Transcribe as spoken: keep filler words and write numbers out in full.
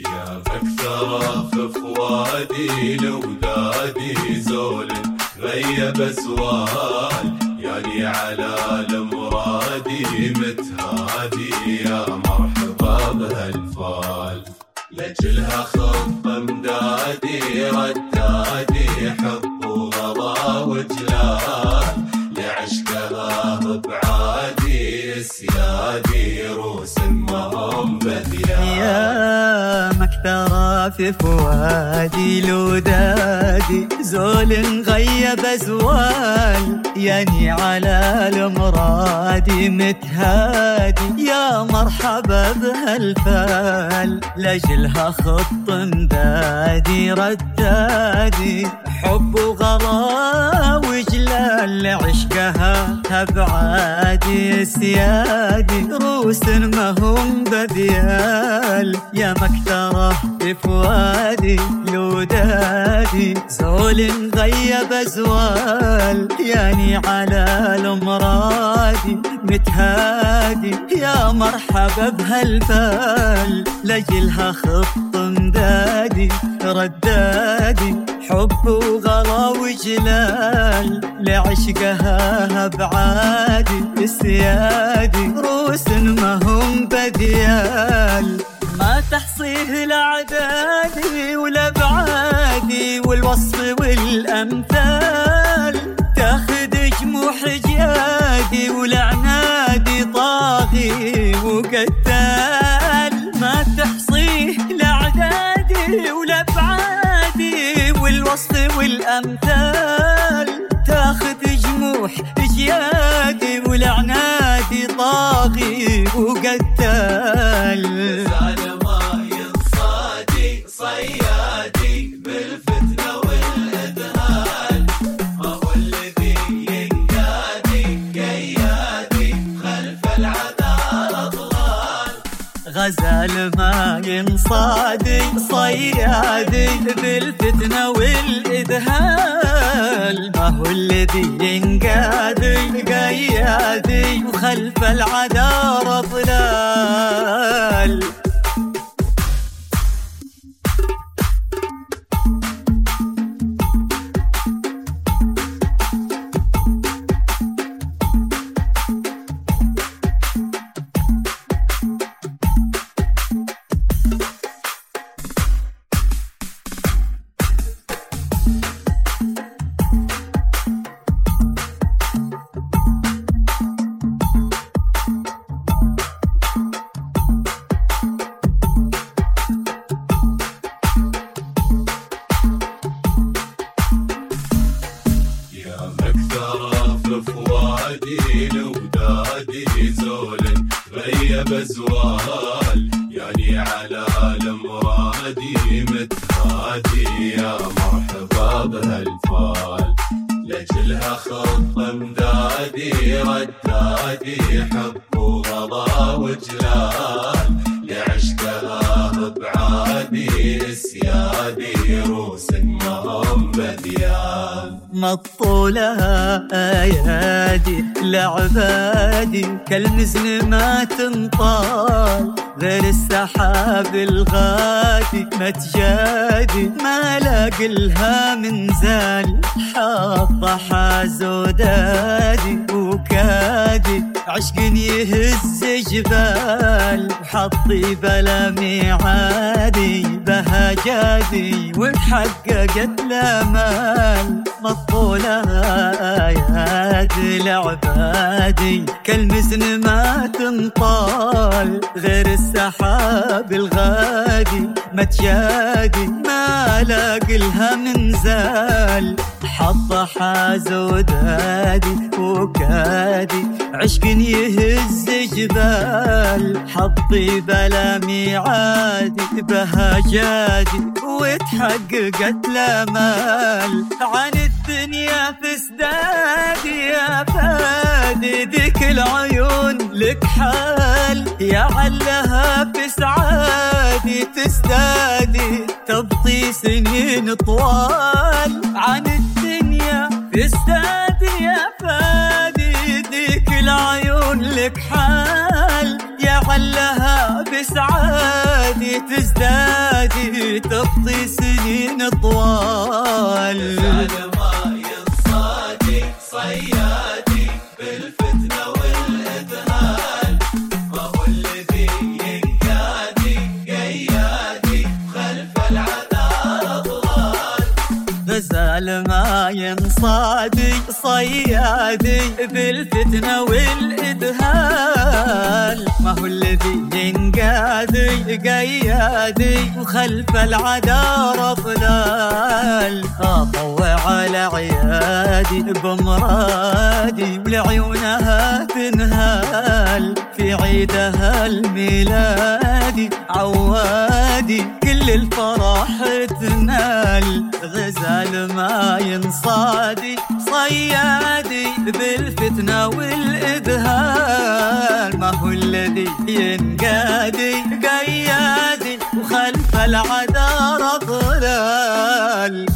يا مكثرة في فؤادي لودادي زول غيب اسوال يعني على المرادي متهادي يا مرحبا بهالفال لجلها خط امدادي ردادي حب وغلا وجلال لعشقها بعادي سيادي روس مهم بديان يا مكثرة في فؤادي لودادي زول غيب ازوال يعني على المرادي متهادي يا مرحبا بهالفال لجلها خط امدادي ردادي حب وغلا وجلال لعشقها تبعادي سيادي روس مهم بديال يا مكثرة في فؤادي لودادي زول غيب ازوال يعني على المرادي متهادي يا مرحبا بهالفال لجلها خط امدادي ردادي حب وغلا وجلال لعشقها بعادي السيادي روس مهم بديال ما تحصيه الأعدادي والأبعادي والوصف والأمثال تاخذ جموح جيادي والعنادي طاغي وقتال ما تحصيه الأعدادي والأبعادي والوصف والأمثال تاخذ جموح جيادي والعنادي طاغي وقتال ما ينصادي صيادي بالفتنة والإذهال ما هو الذي ينقادي قيادي خلف العذار أضلال غزال ما ينصادي صيادي بالفتنة والإذهال ما هو الذي ينقادي قيادي وخلف العذار ضلال فؤادي لودادي زول غيب ازوال يعني على المرادي متهادي يا مرحبا بهالفال لجلها خط امدادي ردادي حب وغلا وجلال لعشقها بعادي سيادي روس مهم بديان مطولها ايادي لعبادي كالمزن ما تنطال غير السحاب الغادي ما تجادي ما لاقلها من زال حاطة حازودادي وكادي عشق يهز جبال حطي بلا ميعادي بهجادي وتحققت الامال مطولها ايات لعبادي كالمزن ما تنطال غير السحاب الغادي ما تجادي ما لاقلها من زال حط حازودادي وكادي عشق يهز جبال حطي بلا ميعادي بهجادي وتحققت الامال عن الدنيا فسدادي يا فادي ذيك العيون لك حال يا علها بسعادي تستادي تبطي سنين طوال عن الدنيا فسدادي يا فادي ذيك العيون لك حال يا علها بسعادي تزداد تقضي سنين طوال. غزال ما ينصادي صيادي بالفتنة والإذهال، ما هو الذي ينقادي قيادي خلف العذار أضلال. غزال ما ينصادي صيادي بالفتنة والإذهال، ما هو الذي ينقادي قيادي وخلف العدار أضلال. أطوع على عيادي بمرادي ولعيونها تنهال، في عيدها الميلادي عوادي كل الفرح تنال. غزال ما ينصادي صيادي بالفتنة والإذهال، ما هو الذي ينقادي قيادي وخلف العذار ضلال.